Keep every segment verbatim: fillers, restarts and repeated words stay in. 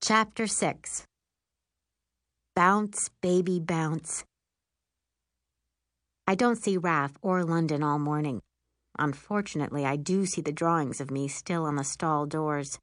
Chapter six. Bounce, baby, bounce. I don't see Raph or London all morning. Unfortunately, I do see the drawings of me still on the stall doors.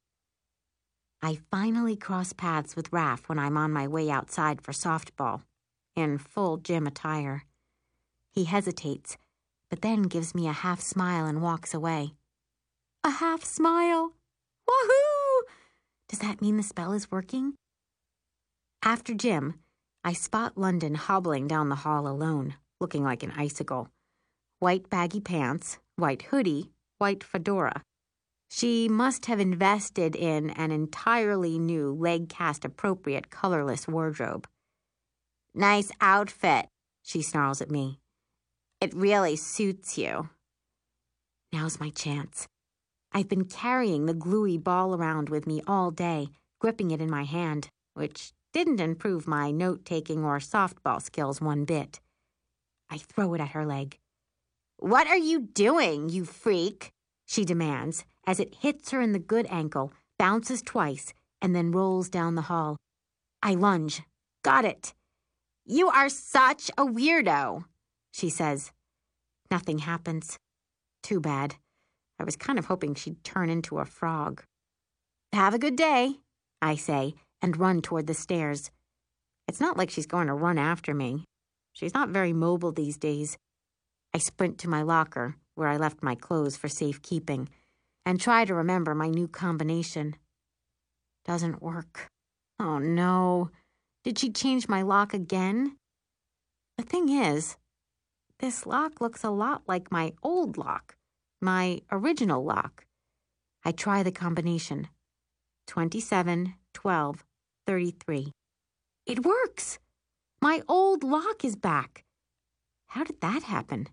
I finally cross paths with Raph when I'm on my way outside for softball, in full gym attire. He hesitates, but then gives me a half smile and walks away. A half smile! Woohoo! Does that mean the spell is working? After gym, I spot London hobbling down the hall alone, looking like an icicle. White baggy pants, white hoodie, white fedora. She must have invested in an entirely new leg-cast-appropriate colorless wardrobe. Nice outfit, she snarls at me. It really suits you. Now's my chance. I've been carrying the gluey ball around with me all day, gripping it in my hand, which didn't improve my note-taking or softball skills one bit. I throw it at her leg. What are you doing, you freak? She demands, as it hits her in the good ankle, bounces twice, and then rolls down the hall. I lunge. Got it. You are such a weirdo, she says. Nothing happens. Too bad. I was kind of hoping she'd turn into a frog. Have a good day, I say, and run toward the stairs. It's not like she's going to run after me. She's not very mobile these days. I sprint to my locker, where I left my clothes for safekeeping, and try to remember my new combination. Doesn't work. Oh no. Did she change my lock again? The thing is, this lock looks a lot like my old lock. My original lock. I try the combination. twenty-seven, twelve, thirty-three. It works! My old lock is back. How did that happen?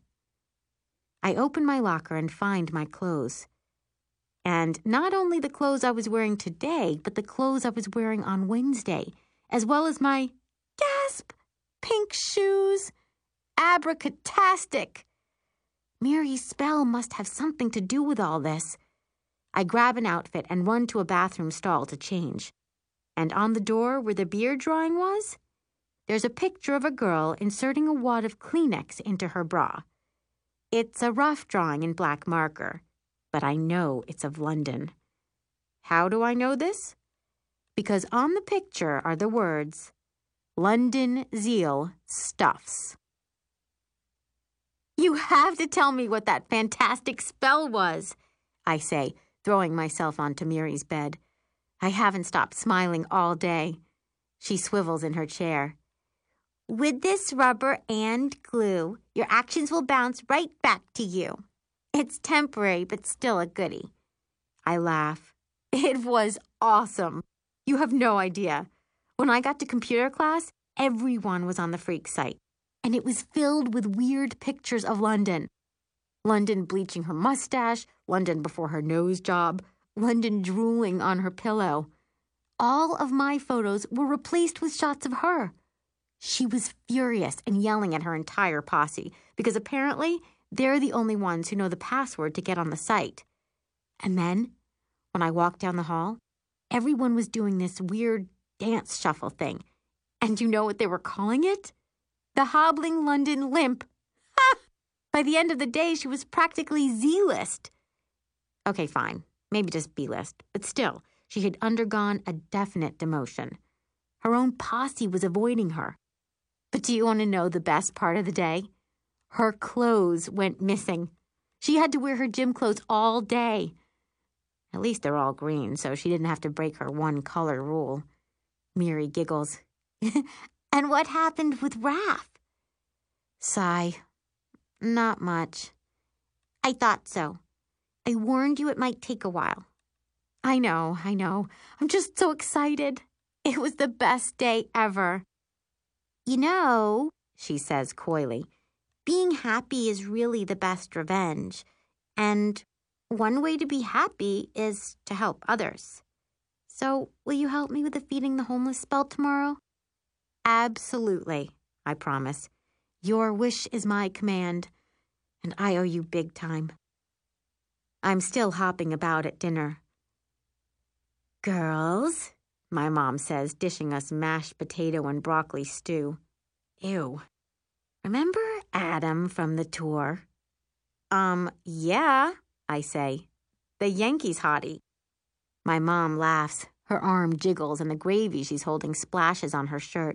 I open my locker and find my clothes. And not only the clothes I was wearing today, but the clothes I was wearing on Wednesday, as well as my, gasp, pink shoes. Abracatastic! Mary's spell must have something to do with all this. I grab an outfit and run to a bathroom stall to change. And on the door where the beard drawing was, there's a picture of a girl inserting a wad of Kleenex into her bra. It's a rough drawing in black marker, but I know it's of London. How do I know this? Because on the picture are the words, London Zeal Stuffs. You have to tell me what that fantastic spell was, I say, throwing myself onto Mary's bed. I haven't stopped smiling all day. She swivels in her chair. With this rubber and glue, your actions will bounce right back to you. It's temporary, but still a goodie. I laugh. It was awesome. You have no idea. When I got to computer class, everyone was on the freak site. And it was filled with weird pictures of London. London bleaching her mustache, London before her nose job, London drooling on her pillow. All of my photos were replaced with shots of her. She was furious and yelling at her entire posse because apparently they're the only ones who know the password to get on the site. And then, when I walked down the hall, everyone was doing this weird dance shuffle thing. And you know what they were calling it? The Hobbling London Limp. Ha! By the end of the day, she was practically Z-list. Okay, fine. Maybe just B-list. But still, she had undergone a definite demotion. Her own posse was avoiding her. But do you want to know the best part of the day? Her clothes went missing. She had to wear her gym clothes all day. At least they're all green, so she didn't have to break her one-color rule. Miri giggles. And what happened with Raph? Sigh. Not much. I thought so. I warned you it might take a while. I know, I know. I'm just so excited. It was the best day ever. You know, she says coyly, being happy is really the best revenge. And one way to be happy is to help others. So, will you help me with the feeding the homeless spell tomorrow? Absolutely, I promise. Your wish is my command, and I owe you big time. I'm still hopping about at dinner. Girls, my mom says, dishing us mashed potato and broccoli stew. Ew. Remember Adam from the tour? Um, yeah, I say. The Yankees hottie. My mom laughs. Her arm jiggles and the gravy she's holding splashes on her shirt.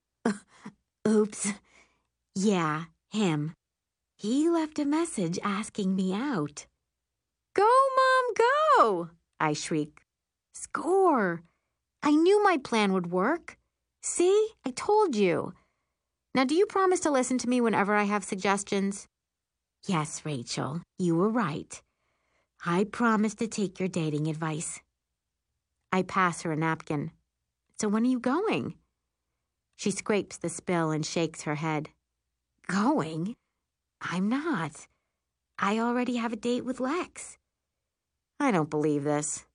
Oops. Yeah, him. He left a message asking me out. Go, Mom, go! I shriek. Score! I knew my plan would work. See? I told you. Now, do you promise to listen to me whenever I have suggestions? Yes, Rachel, you were right. I promise to take your dating advice. I pass her a napkin. So when are you going? She scrapes the spill and shakes her head. Going? I'm not. I already have a date with Lex. I don't believe this.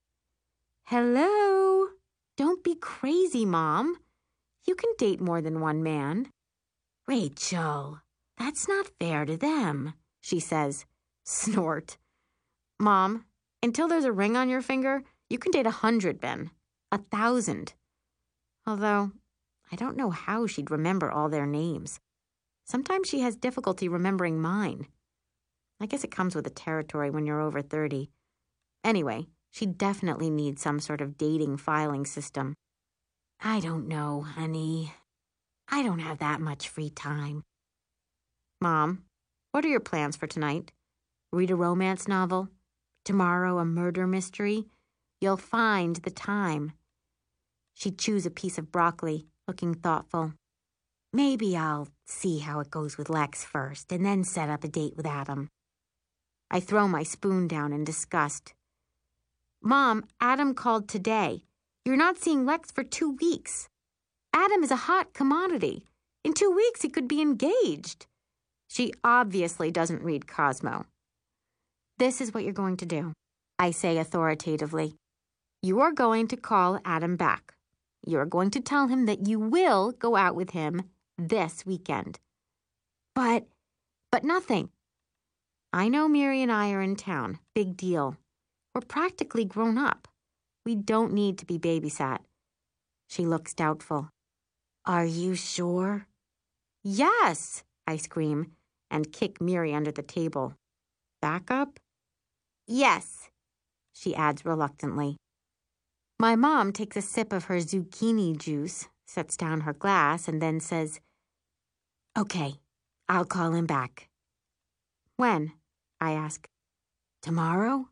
Hello? Don't be crazy, Mom. You can date more than one man. Rachel, that's not fair to them, she says. Snort. Mom, until there's a ring on your finger, you can date a hundred men. A thousand. Although, I don't know how she'd remember all their names. Sometimes she has difficulty remembering mine. I guess it comes with the territory when you're over thirty. Anyway, she definitely needs some sort of dating filing system. I don't know, honey. I don't have that much free time. Mom, what are your plans for tonight? Read a romance novel? Tomorrow a murder mystery? You'll find the time. She chews a piece of broccoli, looking thoughtful. Maybe I'll see how it goes with Lex first, and then set up a date with Adam. I throw my spoon down in disgust. Mom, Adam called today. You're not seeing Lex for two weeks. Adam is a hot commodity. In two weeks, he could be engaged. She obviously doesn't read Cosmo. This is what you're going to do, I say authoritatively. You are going to call Adam back. You are going to tell him that you will go out with him this weekend. But, but nothing. I know Miri and I are in town. Big deal. We're practically grown up. We don't need to be babysat. She looks doubtful. Are you sure? Yes, I scream and kick Miri under the table. Back up? Yes, she adds reluctantly. My mom takes a sip of her zucchini juice, sets down her glass, and then says, Okay, I'll call him back. When? I ask. Tomorrow?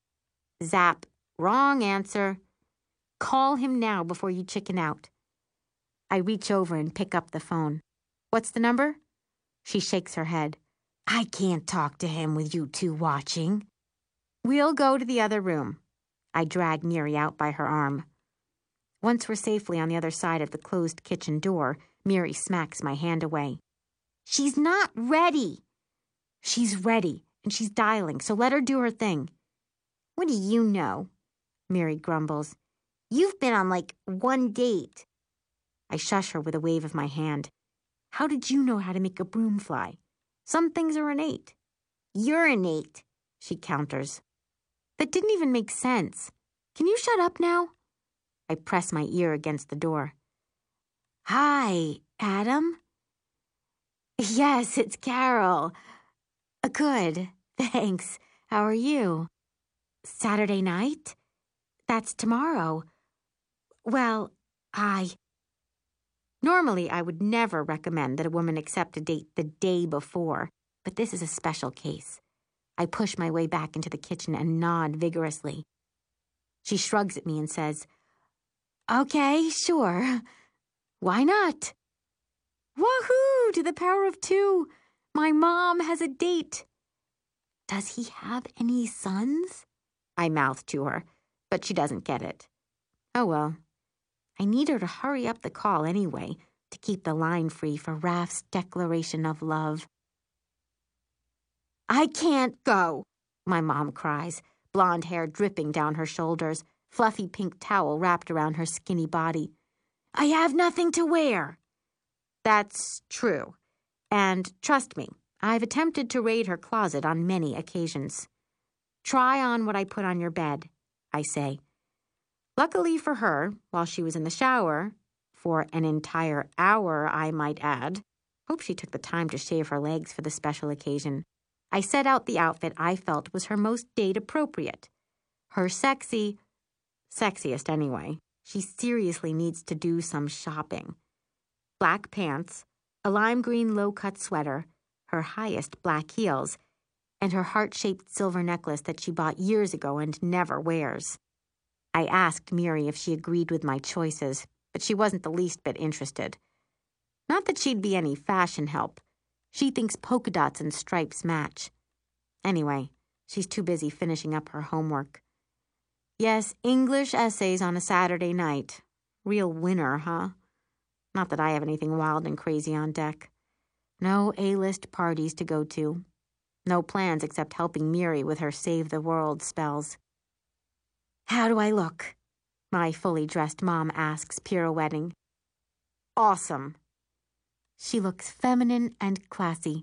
Zap. Wrong answer. Call him now before you chicken out. I reach over and pick up the phone. What's the number? She shakes her head. I can't talk to him with you two watching. We'll go to the other room. I drag Miri out by her arm. Once we're safely on the other side of the closed kitchen door, Miri smacks my hand away. She's not ready. She's ready, and she's dialing, so let her do her thing. What do you know? Miri grumbles. You've been on like one date. I shush her with a wave of my hand. How did you know how to make a broom fly? Some things are innate. You're innate, she counters. That didn't even make sense. Can you shut up now? I press my ear against the door. Hi, Adam? Yes, it's Carol. Uh, good, thanks. How are you? Saturday night? That's tomorrow. Well, I... Normally, I would never recommend that a woman accept a date the day before, but this is a special case. I push my way back into the kitchen and nod vigorously. She shrugs at me and says, Okay, sure. Why not? Woohoo! To the power of two! My mom has a date. Does he have any sons? I mouth to her, but she doesn't get it. Oh well. I need her to hurry up the call anyway, to keep the line free for Raph's declaration of love. I can't go, my mom cries, blonde hair dripping down her shoulders, fluffy pink towel wrapped around her skinny body. I have nothing to wear. That's true. And trust me, I've attempted to raid her closet on many occasions. Try on what I put on your bed, I say. Luckily for her, while she was in the shower, for an entire hour, I might add, hope she took the time to shave her legs for the special occasion, I set out the outfit I felt was her most date-appropriate. Her sexy, sexiest anyway. She seriously needs to do some shopping. Black pants, a lime green low-cut sweater, her highest black heels, and her heart-shaped silver necklace that she bought years ago and never wears. I asked Miri if she agreed with my choices, but she wasn't the least bit interested. Not that she'd be any fashion help. She thinks polka dots and stripes match. Anyway, she's too busy finishing up her homework. Yes, English essays on a Saturday night. Real winner, huh? Not that I have anything wild and crazy on deck. No A-list parties to go to. No plans except helping Miri with her Save the World spells. How do I look? My fully dressed mom asks, pirouetting. Awesome. She looks feminine and classy.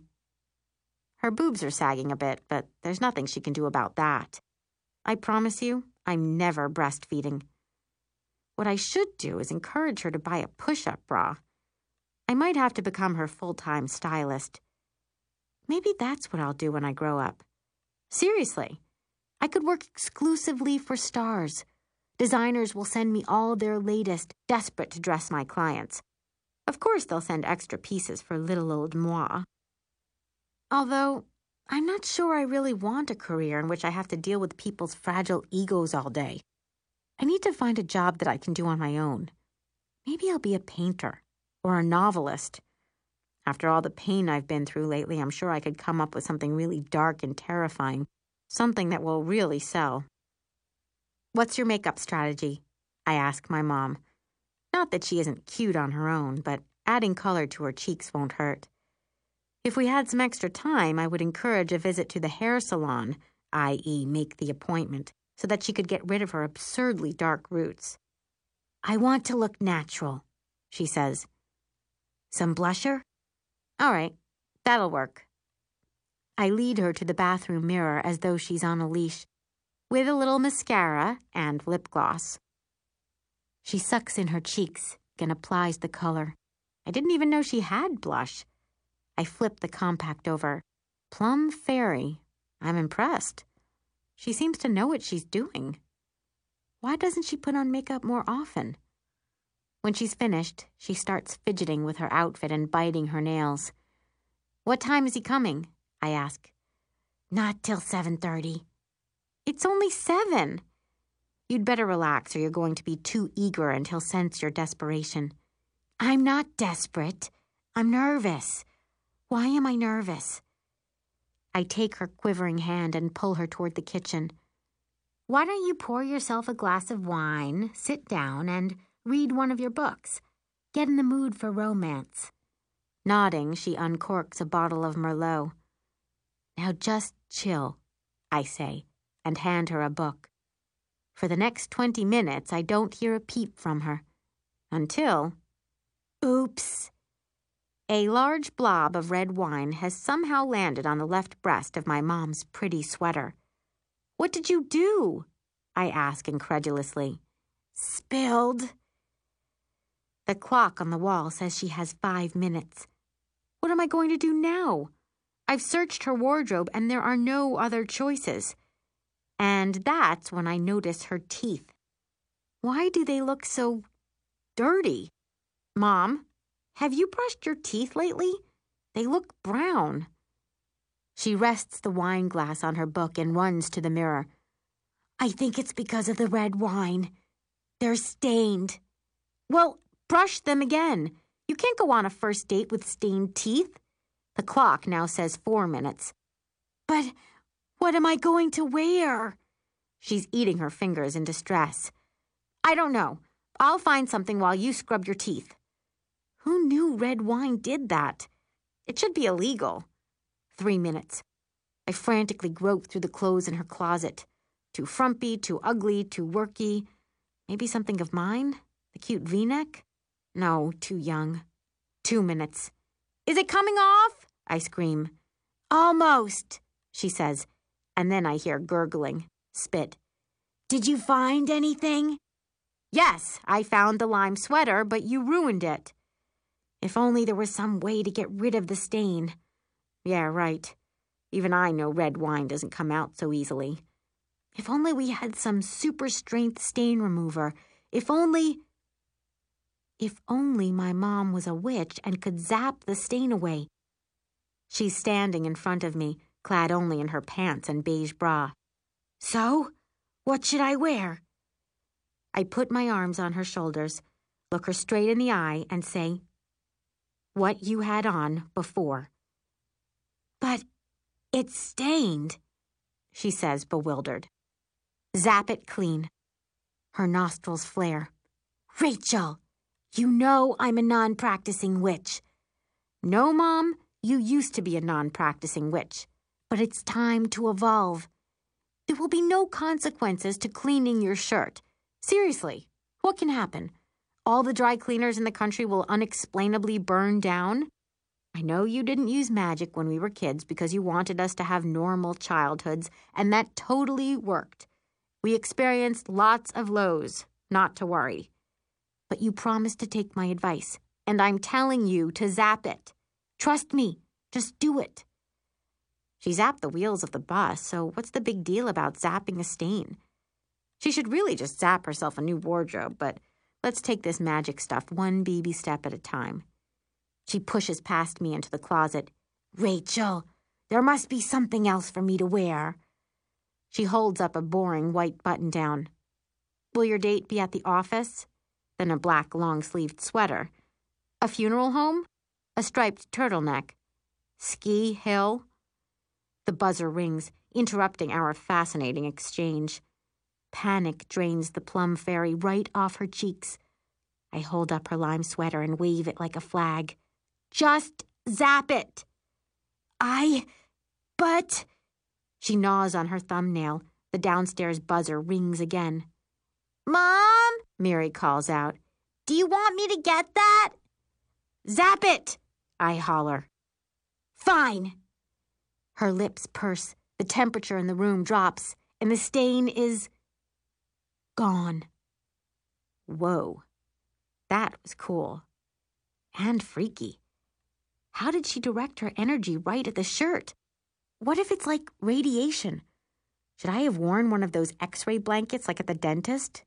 Her boobs are sagging a bit, but there's nothing she can do about that. I promise you, I'm never breastfeeding. What I should do is encourage her to buy a push-up bra. I might have to become her full-time stylist. Maybe that's what I'll do when I grow up. Seriously, I could work exclusively for stars. Designers will send me all their latest, desperate to dress my clients. Of course, they'll send extra pieces for little old moi. Although, I'm not sure I really want a career in which I have to deal with people's fragile egos all day. I need to find a job that I can do on my own. Maybe I'll be a painter or a novelist. After all the pain I've been through lately, I'm sure I could come up with something really dark and terrifying, something that will really sell. What's your makeup strategy? I ask my mom. Not that she isn't cute on her own, but adding color to her cheeks won't hurt. If we had some extra time, I would encourage a visit to the hair salon, that is make the appointment, so that she could get rid of her absurdly dark roots. I want to look natural, she says. Some blusher? All right, that'll work. I lead her to the bathroom mirror as though she's on a leash, with a little mascara and lip gloss. She sucks in her cheeks and applies the color. I didn't even know she had blush. I flip the compact over. Plum Fairy. I'm impressed. She seems to know what she's doing. Why doesn't she put on makeup more often? When she's finished, she starts fidgeting with her outfit and biting her nails. What time is he coming? I ask. Not till seven thirty. It's only seven. You'd better relax or you're going to be too eager and he'll sense your desperation. I'm not desperate. I'm nervous. Why am I nervous? I take her quivering hand and pull her toward the kitchen. Why don't you pour yourself a glass of wine, sit down, and read one of your books? Get in the mood for romance. Nodding, she uncorks a bottle of Merlot. Now just chill, I say, and hand her a book. For the next twenty minutes, I don't hear a peep from her. Until... Oops! A large blob of red wine has somehow landed on the left breast of my mom's pretty sweater. What did you do? I ask incredulously. Spilled. The clock on the wall says she has five minutes. What am I going to do now? I've searched her wardrobe and there are no other choices. And that's when I notice her teeth. Why do they look so dirty? Mom, have you brushed your teeth lately? They look brown. She rests the wine glass on her book and runs to the mirror. I think it's because of the red wine. They're stained. Well, brush them again. You can't go on a first date with stained teeth. The clock now says four minutes. But what am I going to wear? She's eating her fingers in distress. I don't know. I'll find something while you scrub your teeth. Who knew red wine did that? It should be illegal. Three minutes. I frantically grope through the clothes in her closet. Too frumpy, too ugly, too worky. Maybe something of mine? The cute V-neck? No, too young. Two minutes. Is it coming off? I scream. Almost, she says, and then I hear gurgling. Spit. Did you find anything? Yes, I found the lime sweater, but you ruined it. If only there was some way to get rid of the stain. Yeah, right. Even I know red wine doesn't come out so easily. If only we had some super strength stain remover. If only... If only my mom was a witch and could zap the stain away. She's standing in front of me, clad only in her pants and beige bra. So, what should I wear? I put my arms on her shoulders, look her straight in the eye, and say, what you had on before. But it's stained, she says, bewildered. Zap it clean. Her nostrils flare. Rachel, you know I'm a non-practicing witch. No, Mom, you used to be a non-practicing witch, but it's time to evolve. There will be no consequences to cleaning your shirt. Seriously, what can happen? All the dry cleaners in the country will unexplainably burn down? I know you didn't use magic when we were kids because you wanted us to have normal childhoods, and that totally worked. We experienced lots of lows, not to worry. But you promised to take my advice, and I'm telling you to zap it. Trust me, just do it. She zapped the wheels of the bus, so what's the big deal about zapping a stain? She should really just zap herself a new wardrobe, but let's take this magic stuff one baby step at a time. She pushes past me into the closet. Rachel, there must be something else for me to wear. She holds up a boring white button-down. Will your date be at the office? Then a black long-sleeved sweater. A funeral home? A striped turtleneck. Ski hill? The buzzer rings, interrupting our fascinating exchange. Panic drains the plum fairy right off her cheeks. I hold up her lime sweater and wave it like a flag. Just zap it. I... But... She gnaws on her thumbnail. The downstairs buzzer rings again. Mom, Mary calls out. Do you want me to get that? Zap it, I holler. Fine. Her lips purse, the temperature in the room drops, and the stain is gone. Whoa, that was cool. And freaky. How did she direct her energy right at the shirt? What if it's like radiation? Should I have worn one of those x-ray blankets like at the dentist?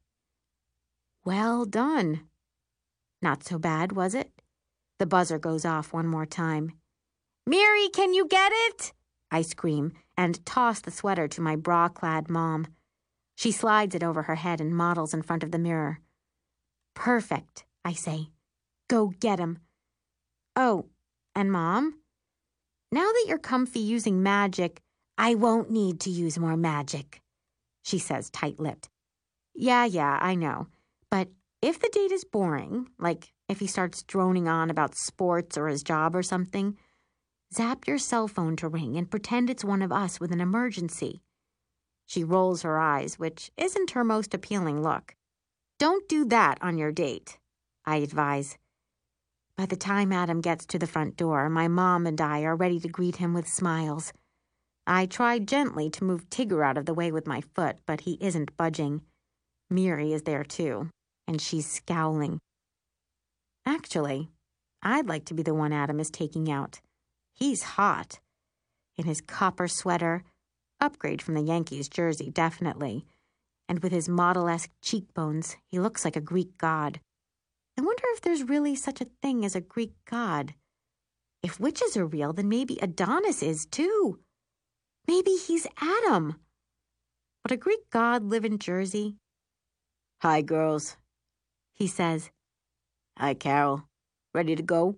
Well done. Not so bad, was it? The buzzer goes off one more time. Mary, can you get it? I scream and toss the sweater to my bra-clad mom. She slides it over her head and models in front of the mirror. Perfect, I say. Go get him. Oh, and Mom? Now that you're comfy using magic, I won't need to use more magic, she says tight-lipped. Yeah, yeah, I know. But if the date is boring, like if he starts droning on about sports or his job or something, zap your cell phone to ring and pretend it's one of us with an emergency. She rolls her eyes, which isn't her most appealing look. Don't do that on your date, I advise. By the time Adam gets to the front door, my mom and I are ready to greet him with smiles. I try gently to move Tigger out of the way with my foot, but he isn't budging. Miri is there too, and she's scowling. Actually, I'd like to be the one Adam is taking out. He's hot. In his copper sweater, upgrade from the Yankees jersey, definitely, and with his model-esque cheekbones, he looks like a Greek god. I wonder if there's really such a thing as a Greek god. If witches are real, then maybe Adonis is too. Maybe he's Adam. Would a Greek god live in Jersey? Hi, girls, he says. Hi, Carol. Ready to go?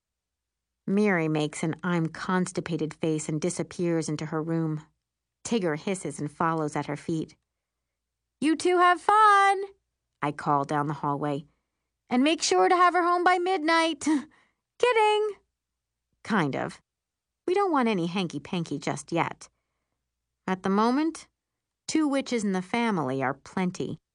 Miri makes an I'm constipated face and disappears into her room. Tigger hisses and follows at her feet. You two have fun, I call down the hallway. And make sure to have her home by midnight. Kidding. Kind of. We don't want any hanky-panky just yet. At the moment, two witches in the family are plenty.